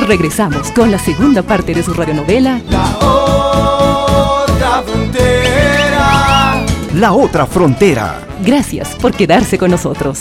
regresamos con la segunda parte de su radionovela La otra frontera. La otra frontera. Gracias por quedarse con nosotros.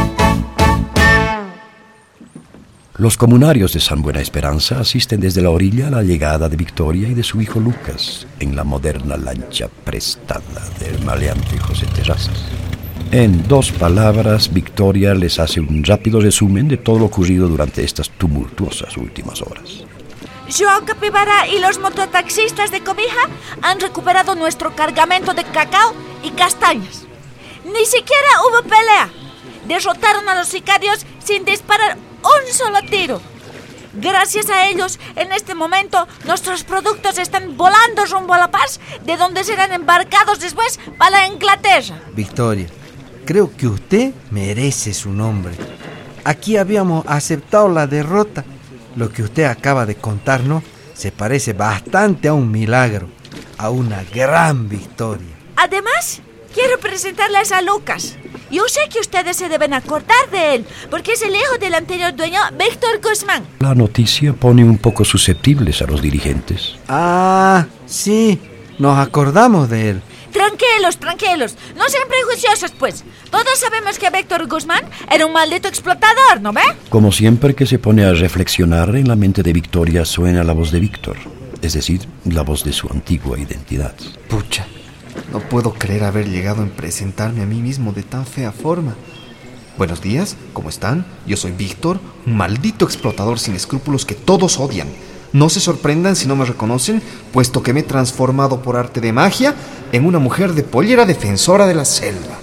Los comunarios de San Buena Esperanza asisten desde la orilla a la llegada de Victoria y de su hijo Lucas en la moderna lancha prestada del maleante José Terrazas. En 2 palabras, Victoria les hace un rápido resumen de todo lo ocurrido durante estas tumultuosas últimas horas. Joao Capibara y los mototaxistas de Cobija han recuperado nuestro cargamento de cacao y castañas. Ni siquiera hubo pelea. Derrotaron a los sicarios sin disparar un solo tiro. Gracias a ellos, en este momento, nuestros productos están volando rumbo a La Paz, de donde serán embarcados después para Inglaterra. Victoria, creo que usted merece su nombre. Aquí habíamos aceptado la derrota. Lo que usted acaba de contarnos se parece bastante a un milagro, a una gran victoria. Además, quiero presentarles a Lucas. Yo sé que ustedes se deben acordar de él, porque es el hijo del anterior dueño, Víctor Guzmán. La noticia pone un poco susceptibles a los dirigentes. Ah, sí, nos acordamos de él. Tranquilos, no sean prejuiciosos, pues. Todos sabemos que Víctor Guzmán era un maldito explotador, ¿no ve? Como siempre que se pone a reflexionar, en la mente de Victoria suena la voz de Víctor, es decir, la voz de su antigua identidad. Pucha, no puedo creer haber llegado en presentarme a mí mismo de tan fea forma. Buenos días, ¿cómo están? Yo soy Víctor, un maldito explotador sin escrúpulos que todos odian. No se sorprendan si no me reconocen, puesto que me he transformado por arte de magia en una mujer de pollera defensora de la selva.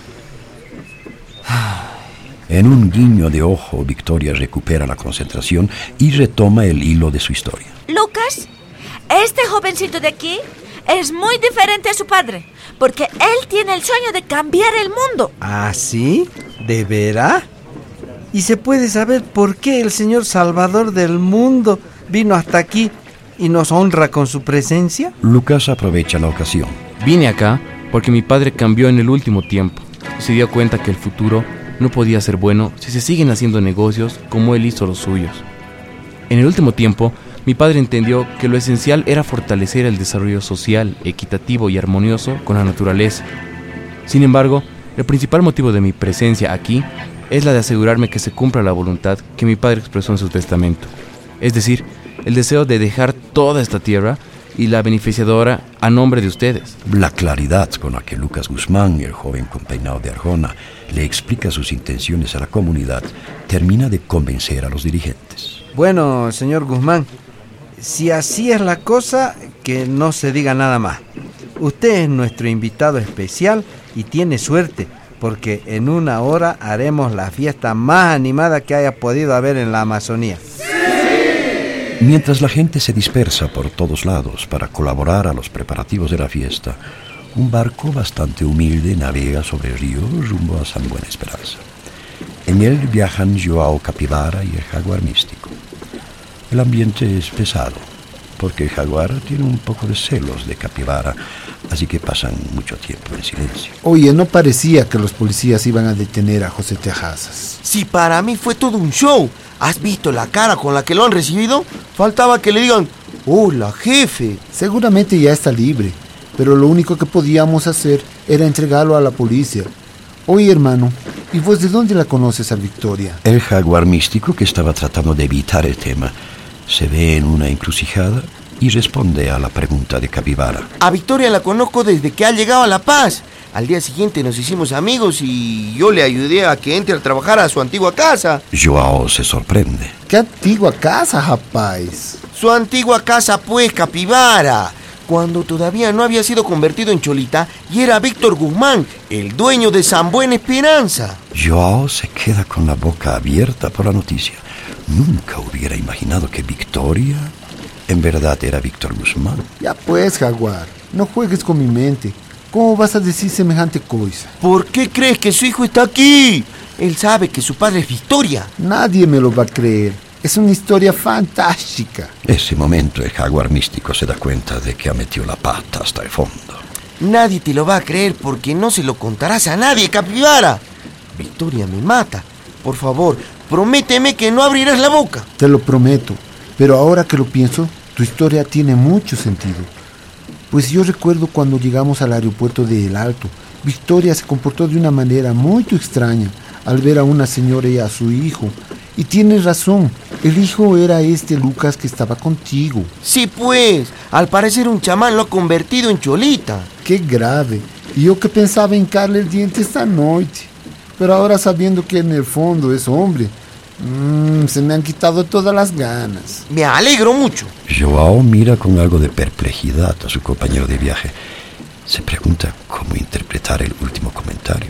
En un guiño de ojo, Victoria recupera la concentración y retoma el hilo de su historia. Lucas, este jovencito de aquí es muy diferente a su padre, porque él tiene el sueño de cambiar el mundo. ¿Ah, sí? ¿De veras? ¿Y se puede saber por qué el señor Salvador del mundo vino hasta aquí y nos honra con su presencia? Lucas aprovecha la ocasión. Vine acá porque mi padre cambió en el último tiempo. Se dio cuenta que el futuro no podía ser bueno si se siguen haciendo negocios como él hizo los suyos. En el último tiempo, mi padre entendió que lo esencial era fortalecer el desarrollo social, equitativo y armonioso con la naturaleza. Sin embargo, el principal motivo de mi presencia aquí es la de asegurarme que se cumpla la voluntad que mi padre expresó en su testamento. Es decir, el deseo de dejar toda esta tierra y la beneficiadora a nombre de ustedes. La claridad con la que Lucas Guzmán, el joven con peinado de Arjona, le explica sus intenciones a la comunidad, termina de convencer a los dirigentes. Bueno, señor Guzmán, si así es la cosa, que no se diga nada más. Usted es nuestro invitado especial y tiene suerte, porque en una hora haremos la fiesta más animada que haya podido haber en la Amazonía. Mientras la gente se dispersa por todos lados para colaborar a los preparativos de la fiesta, un barco bastante humilde navega sobre el río rumbo a San Buena Esperanza. En él viajan Joao Capibara y el jaguar místico. El ambiente es pesado, porque el jaguar tiene un poco de celos de Capibara, así que pasan mucho tiempo en silencio. Oye, no parecía que los policías iban a detener a José Terrazas. Sí, para mí fue todo un show. ¿Has visto la cara con la que lo han recibido? Faltaba que le digan, hola, jefe. Seguramente ya está libre, pero lo único que podíamos hacer era entregarlo a la policía. Oye, hermano, ¿y vos de dónde la conoces a Victoria? El jaguar místico, que estaba tratando de evitar el tema, se ve en una encrucijada y responde a la pregunta de Capibara. A Victoria la conozco desde que ha llegado a La Paz. Al día siguiente nos hicimos amigos y yo le ayudé a que entre a trabajar a su antigua casa. Joao se sorprende. ¿Qué antigua casa, rapaz? Su antigua casa, pues, Capibara. Cuando todavía no había sido convertido en cholita y era Víctor Guzmán, el dueño de San Buena Esperanza. Joao se queda con la boca abierta por la noticia. Nunca hubiera imaginado que Victoria en verdad era Víctor Guzmán. Ya pues, jaguar, no juegues con mi mente. ¿Cómo vas a decir semejante cosa? ¿Por qué crees que su hijo está aquí? Él sabe que su padre es Victoria. Nadie me lo va a creer. Es una historia fantástica. Ese momento el jaguar místico se da cuenta de que ha metido la pata hasta el fondo. Nadie te lo va a creer porque no se lo contarás a nadie, Capibara. Victoria me mata. Por favor, prométeme que no abrirás la boca. Te lo prometo. Pero ahora que lo pienso, tu historia tiene mucho sentido. Pues yo recuerdo cuando llegamos al aeropuerto de El Alto, Victoria se comportó de una manera muy extraña al ver a una señora y a su hijo. Y tienes razón, el hijo era este Lucas que estaba contigo. Sí, pues, al parecer un chamán lo ha convertido en cholita. Qué grave. Y yo que pensaba hincarle el diente esta noche. Pero ahora sabiendo que en el fondo es hombre, se me han quitado todas las ganas. Me alegro mucho. Joao mira con algo de perplejidad a su compañero de viaje. Se pregunta cómo interpretar el último comentario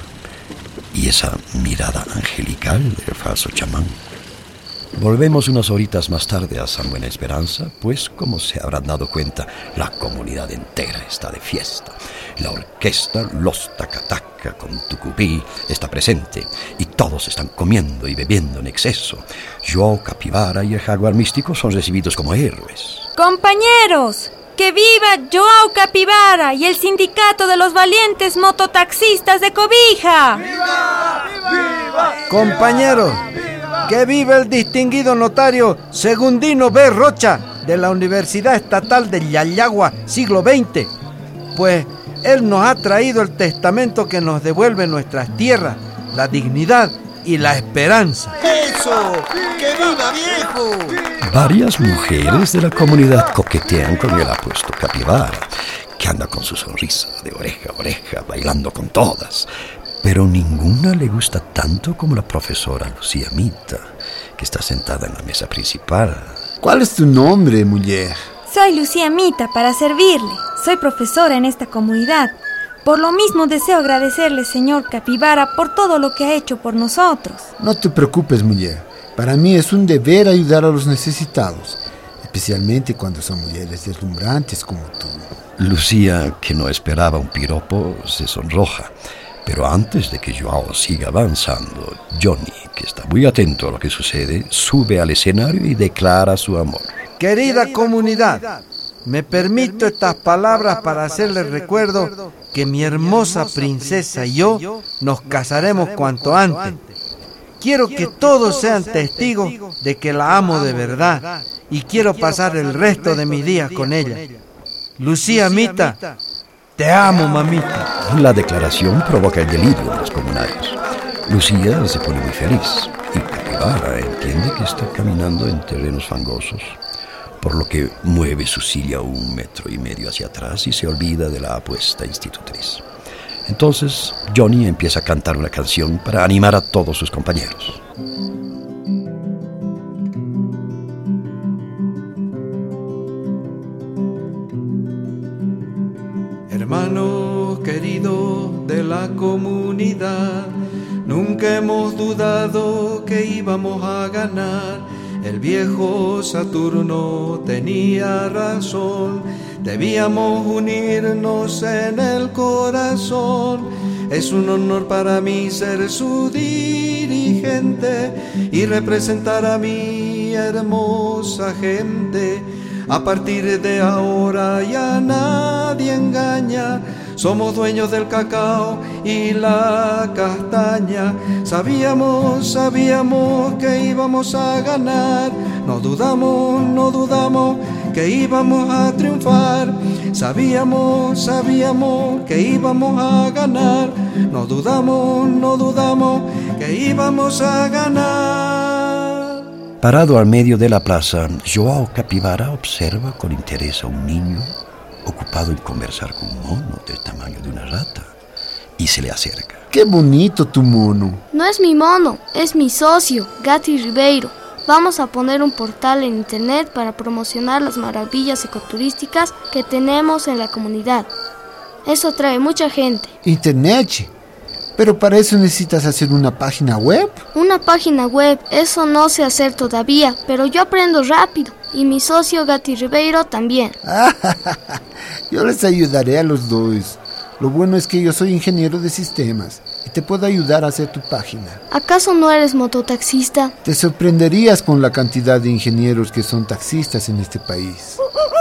y esa mirada angelical del falso chamán. Volvemos unas horitas más tarde a San Buena Esperanza, pues como se habrán dado cuenta, la comunidad entera está de fiesta. La orquesta Los Tacataca con Tucupí está presente y todos están comiendo y bebiendo en exceso. Joao Capibara y el Jaguar Místico son recibidos como héroes. ¡Compañeros! ¡Que viva Joao Capibara y el sindicato de los valientes mototaxistas de Cobija! ¡Viva! ¡Viva! Compañeros, que viva el distinguido notario Segundino B. Rocha de la Universidad Estatal de Yayagua, siglo XX. Pues él nos ha traído el testamento que nos devuelve nuestras tierras, la dignidad y la esperanza. ¡Eso! ¡Que viva, viejo! Varias mujeres de la comunidad coquetean con el apuesto Capibara, que anda con su sonrisa de oreja a oreja, bailando con todas. Pero ninguna le gusta tanto como la profesora Lucía Mita, que está sentada en la mesa principal. ¿Cuál es tu nombre, mujer? Soy Lucía Mita para servirle. Soy profesora en esta comunidad. Por lo mismo deseo agradecerle, señor Capibara, por todo lo que ha hecho por nosotros. No te preocupes, mujer. Para mí es un deber ayudar a los necesitados, especialmente cuando son mujeres deslumbrantes como tú. Lucía, que no esperaba un piropo, se sonroja. Pero antes de que Joao siga avanzando, Johnny, que está muy atento a lo que sucede, sube al escenario y declara su amor. Querida comunidad, me permito estas palabras para hacerles recuerdo que mi hermosa princesa y yo nos casaremos cuanto antes. Quiero que todos sean testigos de que la amo de verdad y quiero pasar el resto de mis días con ella. Lucía Mita, te amo, mamita. La declaración provoca el delirio de los comunarios. Lucía se pone muy feliz y Capibara entiende que está caminando en terrenos fangosos, por lo que mueve su silla 1,5 metros hacia atrás y se olvida de la apuesta institutriz. Entonces Johnny empieza a cantar una canción para animar a todos sus compañeros. Hermanos queridos de la comunidad, nunca hemos dudado que íbamos a ganar. El viejo Saturno tenía razón, debíamos unirnos en el corazón. Es un honor para mí ser su dirigente y representar a mi hermosa gente. A partir de ahora ya nadie engaña, somos dueños del cacao y la castaña. Sabíamos que íbamos a ganar, no dudamos que íbamos a triunfar. Sabíamos que íbamos a ganar, no dudamos que íbamos a ganar. Parado al medio de la plaza, Joao Capibara observa con interés a un niño ocupado en conversar con un mono del tamaño de una rata y se le acerca. ¡Qué bonito tu mono! No es mi mono, es mi socio, Gatti Ribeiro. Vamos a poner un portal en internet para promocionar las maravillas ecoturísticas que tenemos en la comunidad. Eso atrae mucha gente. ¿Internet? ¿Pero para eso necesitas hacer una página web? Una página web, eso no sé hacer todavía, pero yo aprendo rápido. Y mi socio Gatti Ribeiro también. Yo les ayudaré a los dos. Lo bueno es que yo soy ingeniero de sistemas y te puedo ayudar a hacer tu página. ¿Acaso no eres mototaxista? Te sorprenderías con la cantidad de ingenieros que son taxistas en este país.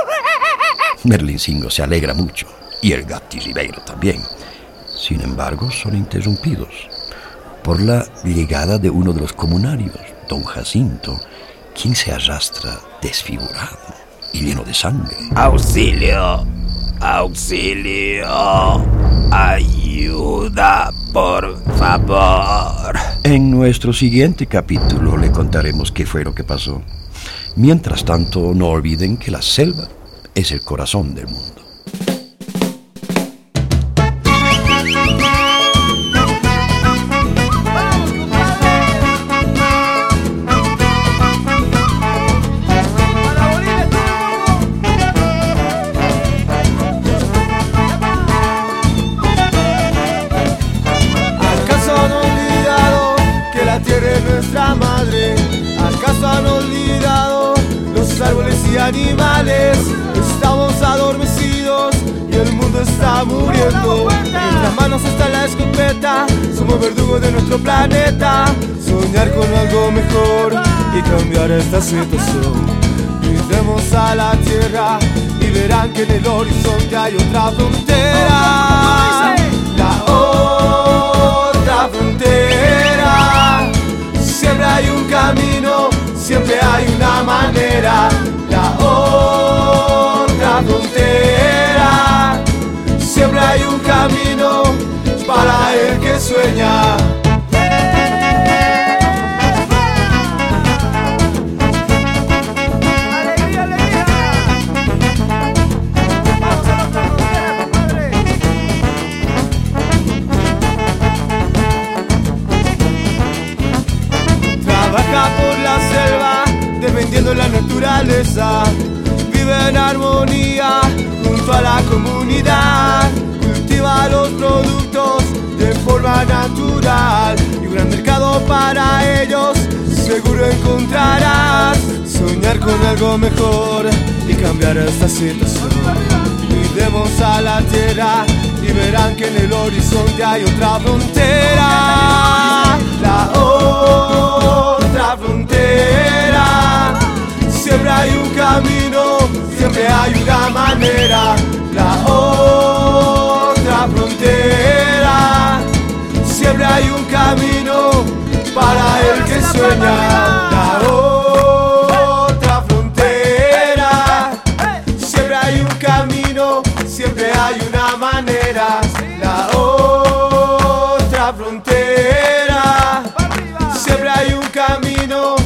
Merlincingo se alegra mucho y el Gatti Ribeiro también. Sin embargo, son interrumpidos por la llegada de uno de los comunarios, don Jacinto, ¿Quién se arrastra desfigurado y lleno de sangre? ¡Auxilio! ¡Auxilio! ¡Ayuda, por favor! En nuestro siguiente capítulo le contaremos qué fue lo que pasó. Mientras tanto, no olviden que la selva es el corazón del mundo. Animales, estamos adormecidos y el mundo está muriendo. En nuestras manos está la escopeta, somos verdugos de nuestro planeta. Soñar con algo mejor y cambiar esta situación. Miremos a la tierra y verán que en el horizonte hay otra frontera. La otra frontera. Siempre hay un camino, siempre hay una manera. La otra frontera. Siempre hay un camino para el que sueña. ¡Alegría, alegría! ¡Vamos a la otra frontera, compadre! Trabaja por la selva, defendiendo la naturaleza. Vive en armonía junto a la comunidad. Cultiva los productos de forma natural y un gran mercado para ellos seguro encontrarás. Soñar con algo mejor y cambiar esta situación. Miremos a la tierra y verán que en el horizonte hay otra frontera. La otra frontera. Siempre hay un camino, siempre hay una manera. La otra frontera. Siempre hay un camino para el que sueña. La otra frontera. Siempre hay un camino, siempre hay una manera. La otra frontera. Siempre hay un camino